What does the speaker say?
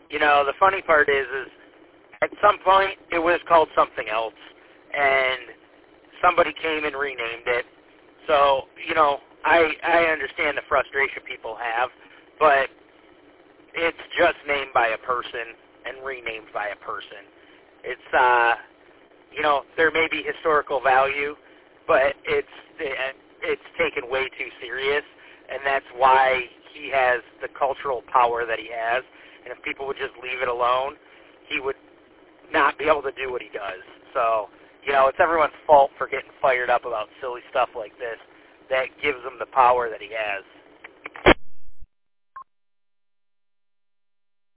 the funny part is at some point it was called something else, and somebody came and renamed it. So, I understand the frustration people have, but it's just named by a person and renamed by a person. It's, there may be historical value, but it's taken way too serious, and that's why he has the cultural power that he has. And if people would just leave it alone, he would not be able to do what he does. So, it's everyone's fault for getting fired up about silly stuff like this that gives him the power that he has.